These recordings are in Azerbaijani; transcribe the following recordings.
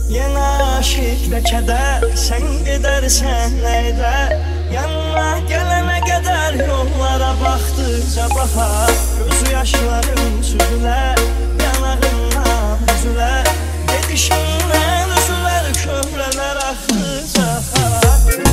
Yenə aşiq və kədər, sən gedərsən nəydə? Yanına gələnə qədər yollara baxdıqca baxar, gözü yaşların süzülər, yanağından üzülər, gedişindən üzülər, köhrələr axdıqca xar.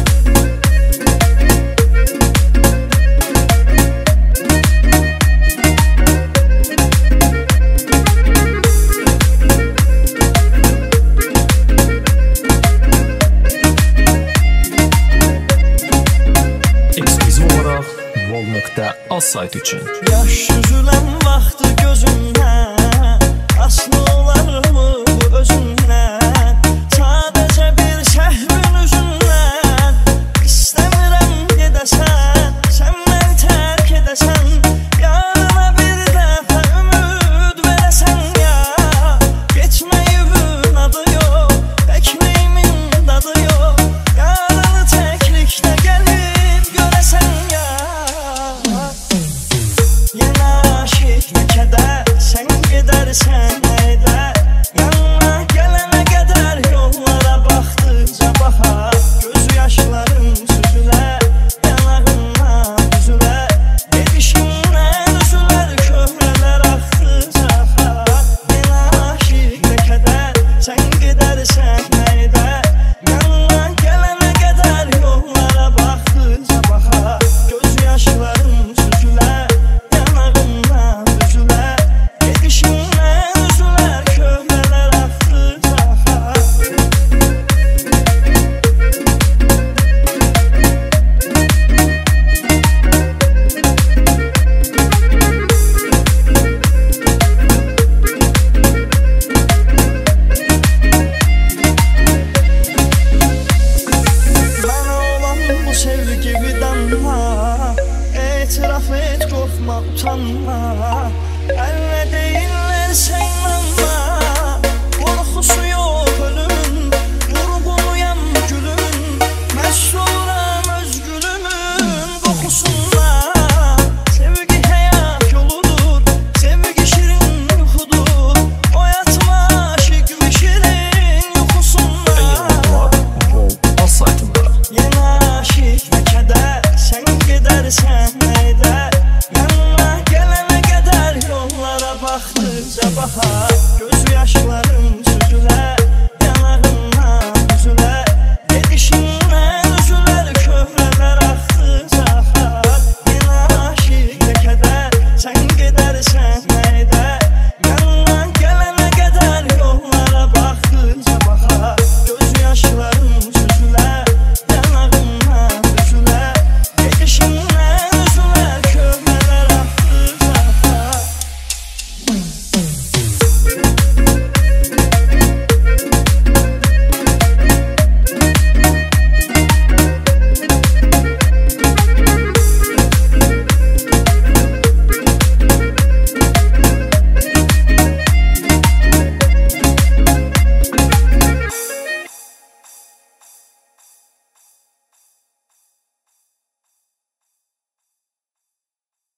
Az sayt üçün. Yaş süzülən vaxtı gözündən, aslı olarımı bu özündən, sadəcə bir şəhvin üzündən, istəmirəm gedəsən, sən məni tərk edəsən, yarına bir dəfə ümid verəsən ya, getməyimin adı yox, təkliyimin dadı yox, yarını təklikdə gəlib görəsən ya. Yenə aşiq və kədər, sən gedərsən nəydə? Yanına gələnə qədər yollara baxdıqca baxar, gözü yaşların süzülər, yanağından üzülər, gedişindən üzülər, köhrələr axdıqca xar. Yenə aşiq və kədər, sən gedərsən